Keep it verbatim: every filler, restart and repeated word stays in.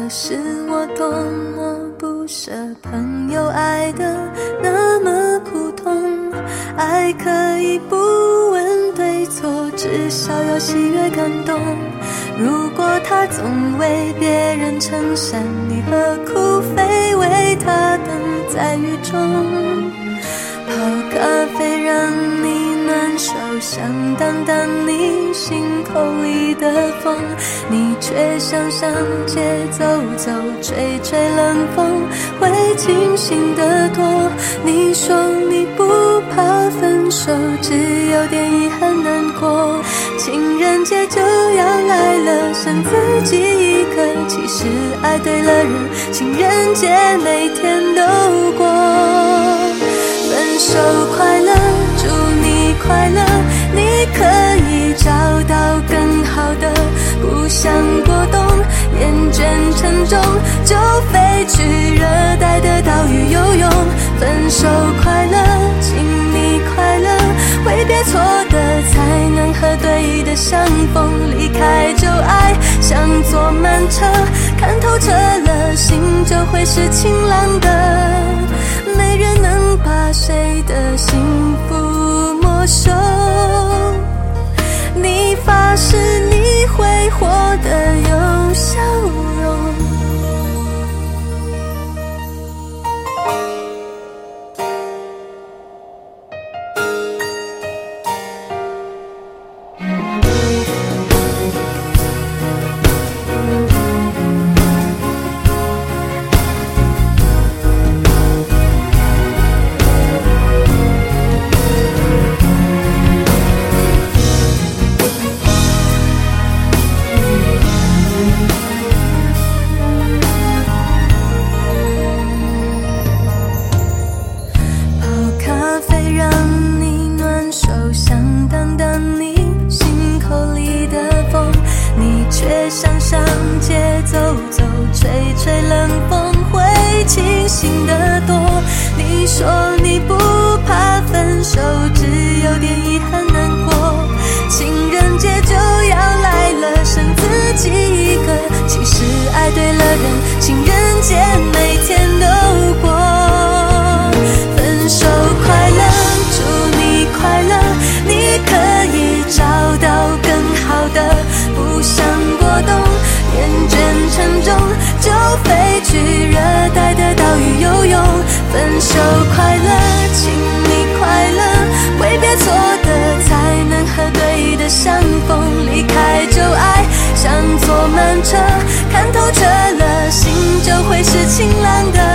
是我多么不舍，朋友爱的那么苦痛，爱可以不问对错，至少有喜悦感动。如果他总为别人撑伞，你何苦非为他等在雨中？泡咖啡让你暖手，想挡挡你心口里的风，你却想上街走走，吹吹冷风，会清醒得多。你说你不怕分手，只有点遗憾难过。情人节就要来了，剩自己一个，其实爱对了人，情人节每天都过。分手快乐，祝你快乐，你可以找到更好的，不想过冬，厌倦沉重，就飞去热带的岛屿游泳。分手快乐，请你快乐，挥别错的才能和对的相逢，离开旧爱像坐慢车，看透彻了心就会是晴朗的，没人能把谁的幸福没收。你发誓你会活得有笑容。想上街走走，吹吹冷风，会清醒得多。你说你不怕分手，只有点遗憾难过。情人节就要来了，剩自己一个，其实爱对了人，情人节每天都过。分手快乐，祝你快乐，你可以找到更好的，不想过冬，厌倦沉重，就飞去热带的岛屿游泳。分手快乐，请你快乐，挥别错的才能和对的相逢，离开旧爱像坐慢车，看透彻了心就会是晴朗的，